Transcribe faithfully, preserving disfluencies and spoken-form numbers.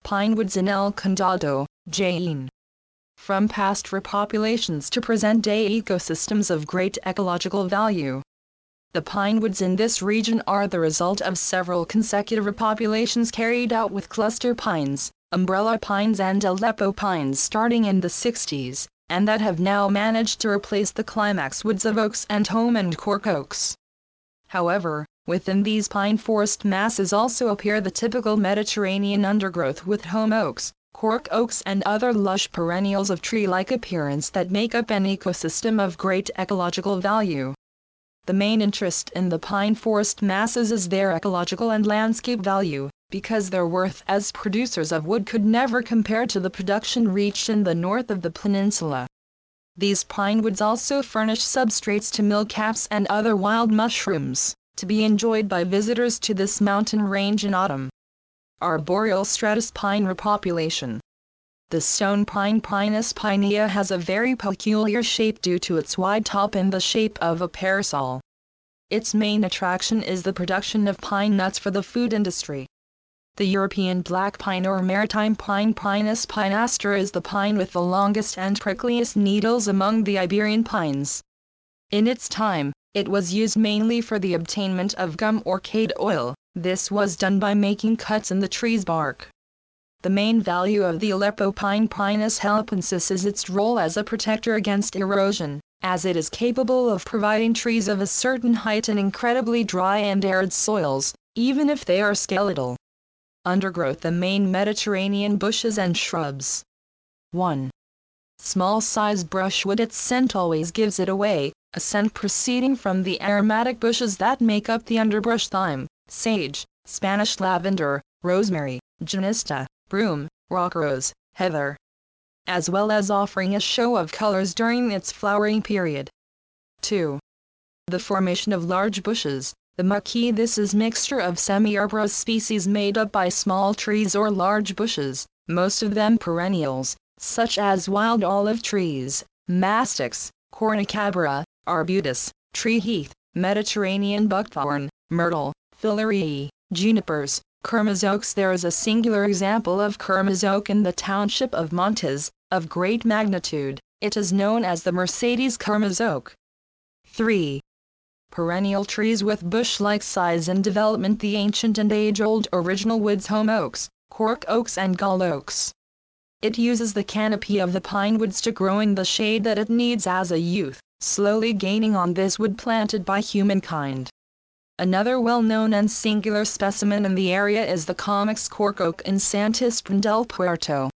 Pinewoods in El Condado, Jaén. From past repopulations to present-day ecosystems of great ecological value. The pinewoods in this region are the result of several consecutive repopulations carried out with cluster pines, umbrella pines and Aleppo pines starting in the sixties, and that have now managed to replace the climax woods of oaks and home and cork oaks. However, within these pine forest masses also appear the typical Mediterranean undergrowth with home oaks, cork oaks and other lush perennials of tree-like appearance that make up an ecosystem of great ecological value. The main interest in the pine forest masses is their ecological and landscape value, because their worth as producers of wood could never compare to the production reached in the north of the peninsula. These pinewoods also furnish substrates to millcaps and other wild mushrooms, to be enjoyed by visitors to this mountain range in autumn. Arboreal stratus pine repopulation. The stone pine Pinus pinea has a very peculiar shape due to its wide top in the shape of a parasol. Its main attraction is the production of pine nuts for the food industry. The European black pine or maritime pine Pinus pinaster is the pine with the longest and prickliest needles among the Iberian pines. In its time, it was used mainly for the obtainment of gum or cade oil. This was done by making cuts in the tree's bark. The main value of the Aleppo pine Pinus helepensis is its role as a protector against erosion, as it is capable of providing trees of a certain height in incredibly dry and arid soils, even if they are skeletal. Undergrowth: the main Mediterranean bushes and shrubs. one. Small size brushwood. Its scent always gives it away, a scent proceeding from the aromatic bushes that make up the underbrush: thyme, sage, Spanish lavender, rosemary, genista, broom, rock rose, heather, as well as offering a show of colors during its flowering period. two. The formation of large bushes. The maquis: this is mixture of semi-arborous species made up by small trees or large bushes, most of them perennials, such as wild olive trees, mastics, cornicabra, arbutus, tree heath, Mediterranean buckthorn, myrtle, phillyrea, junipers, Kermes oaks. There is a singular example of Kermes oak in the township of Montes, of great magnitude. It is known as the Mercedes Kermes oak. three. Perennial trees with bush-like size and development. The ancient and age-old original woods: home oaks, cork oaks and gall oaks. It uses the canopy of the pine woods to grow in the shade that it needs as a youth, slowly gaining on this wood planted by humankind. Another well-known and singular specimen in the area is the Comex cork oak in San Istvan del Puerto.